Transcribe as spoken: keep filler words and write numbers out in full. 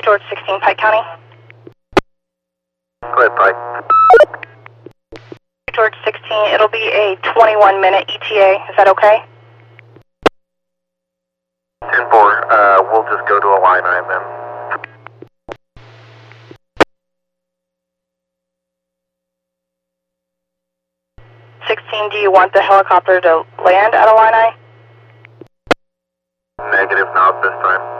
George sixteen, Pike County. Go ahead, Pike. George sixteen, it'll be a twenty-one minute E T A. Is that okay? ten four, uh, we'll just go to a line item then. sixteen, do you want the helicopter to land at Illini? Negative, not this time.